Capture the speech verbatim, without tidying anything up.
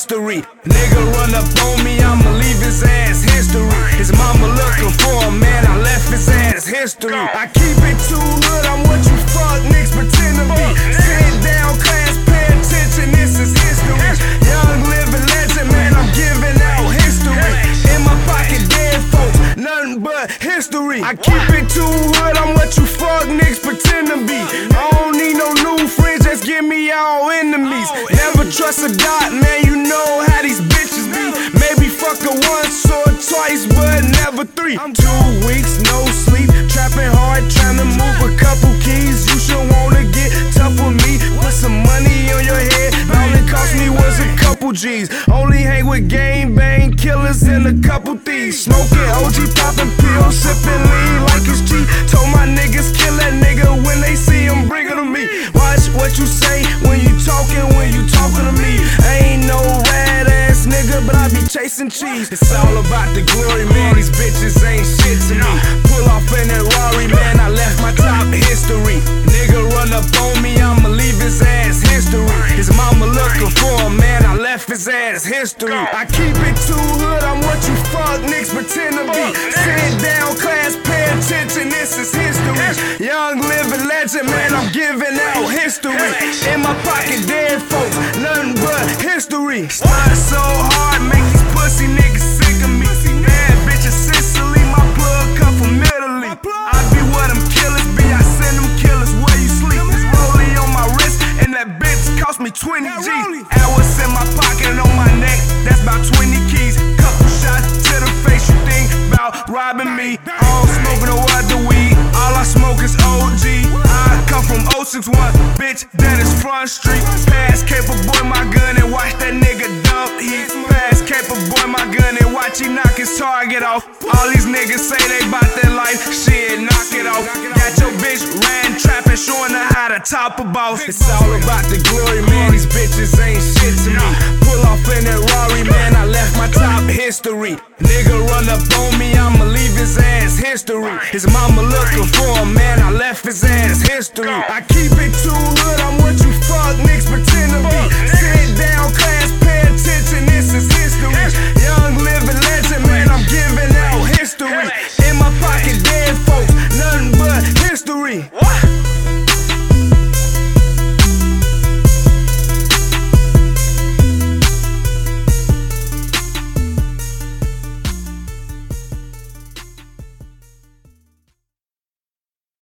history. Nigga run up on me, I'ma leave his ass history. His mama looking for him, man, I left his ass history. I keep it too hood, I'm what you fuck niggas pretend to be. Sit down, class, pay attention, this is history. Young living legend, man, I'm giving out history. In my pocket, dead folks, nothing but history. I keep it too hood, I'm what you fuck niggas pretend to be. I don't need no new friends, just give me all enemies. Never trust a dot, man, you know how these bitches be. Maybe fuck her once or twice, but never three. I'm two weeks, no sleep, trapping hard, trying to move a couple keys. You should wanna get tough with me, put some money on your head. All it cost me was a couple G's. Only hang with gang bang killers and a couple thieves. Smoking O G, popping pills, sipping lean like it's cheap. Told my niggas kill that nigga when they see him, bring it to me. Watch what you say when you talking, when you talking to me. I ain't no rat ass nigga, but I be chasing cheese. It's all about the glory, man. These bitches ain't shit to me. Pull off in that Rari, man. I left my top history. Nigga run up on me, I'ma leave his ass history. His mama looking for him, man. I left his ass history. I keep it too hood, I'm what you fuck niggas pretend to be. Sit down, class, pay attention, this is history. Young living legend, man, I'm giving out history. In my pocket, dead folks, nothing but history. Start so hard, make these pussy niggas sick of me. Bad bitches Sicily, my plug come from Italy. I be where them killers be, I send them killers where you sleep. It's rollie on my wrist, and that bitch cost me twenty G's. Hours in my pocket and on my neck, that's about twenty keys. Couple shots to the face, you think about robbing me. I don't smoke no other weed, all I smoke is O G. I come from oh six one, bitch, that is Front Street. Pass Caper Boy my gun and watch that nigga dump heat. Pass Caper Boy my gun and watch he knock his target off. All these niggas say they bout their life, shit, knock it off. Got your bitch ran trapping, showing her how to top a boss. It's all about the glory, man, these bitches ain't shit to me. Pull off in that Rari, man, I left my top history. Nigga run up on me, I'ma leave his ass history. His mama looking for him, man, I left his ass history. I keep it too hood, I'm what you fuck niggas pretend to be. Sit down, class, pay attention, this is history. Young living